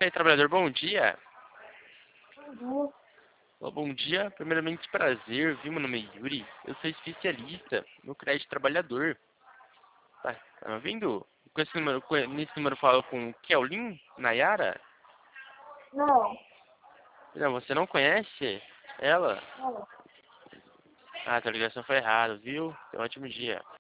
Ei, trabalhador, bom dia. Uhum. Olá, bom dia. Primeiramente, prazer, viu? Meu nome é Yuri. Eu sou especialista no crédito trabalhador. Tá me ouvindo? Com esse número, nesse número eu falo com Kelvin Nayara? Não, Não, você não conhece ela? não. Ah, tua ligação foi errada, viu? Tenha um ótimo dia.